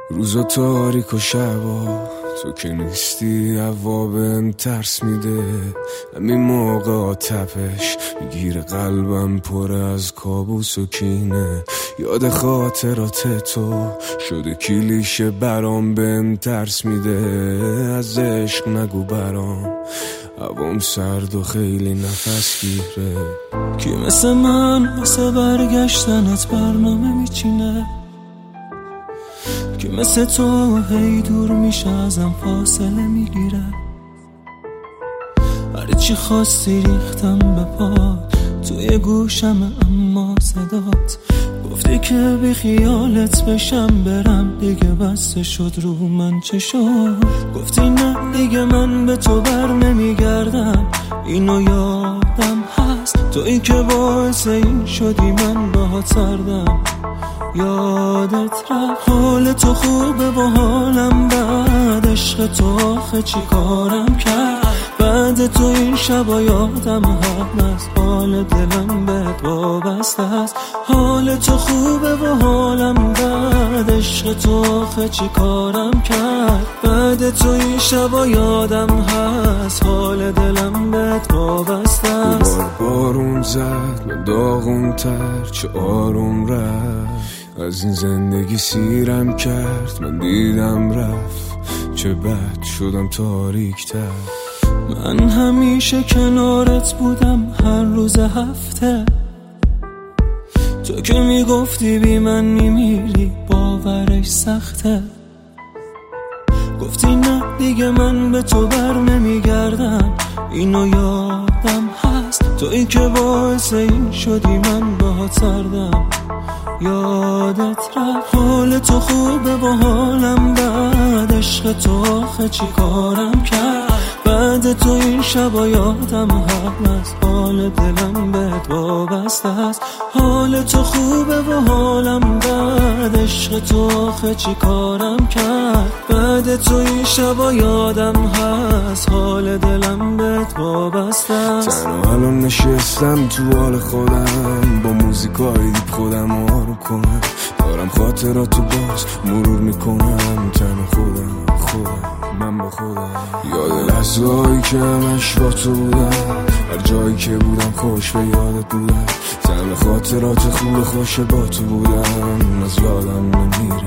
روزا تاریک و شبا تو که نیستی هوا بهم ترس میده. همین موقع تپش میگیره قلبم پر از کابوس و کینه. یاد خاطرات تو شده کلیشه برام بهم ترس میده. از عشق نگو برام هوام سرد و خیلی نفس گیره. کی مثل من واسه برگشتنت برنامه میچینه؟ که مثل تو هی دور میشه ازم فاصله میگیره. هر چی خواستی ریختم به پات توی گوشم، اما صدات گفتی که بی خیالت بشم برم دیگه بس شد رو من چه شد. گفتی نه دیگه من به تو بر نمیگردم، اینو یادم هست. تو این که باعث این شدی من باهات سردم، یادت رفت. حال تو خوبه و حالم بد، عشق تو آخه چی کارم کرد؟ بعد تو این شبا یادم هست، حال دلم بهت وابسته است. حال تو خوبه و حالم بد، عشق تو آخه چی کارم کرد؟ بعد تو این شبا یادم هست، حال دلم بهت وابسته است. بارون زد من داغون تر چه آروم رفت. از این زندگی سیرم کرد من دیدم رفت، چه بد شدم تاریک تر. من همیشه کنارت بودم هر روز هفته، تو که میگفتی بی من میمیری باورش سخته. گفتی نه دیگه من به تو بر نمیگردم، اینو یادم هست. تو این که باعث این شدی من باهات سردم، یادت رفت. حال تو خوبه و حالم بد، عشق تو آخه چی کارم کرد؟ بعد تو این شبا یادم هست، حال دلم بهت وابسته است. حال تو خوبه و حالم بد، عشق تو آخه چی کارم کرد؟ بعد تو این شبا یادم هست، حال دلم بهت وابسته است. تنها الان نشستم تو حال خودم، با موزیکای دیپ خودم آروم کنم. دارم خاطراتو باز مرور میکنم، تنها خودم من با خودم. یاد لحظه‌هایی که همش با تو بودم، هر جایی که بودم خوش به یادت بودم. تنها خاطرات خوب خوش با تو بودم، از یادم نمیره.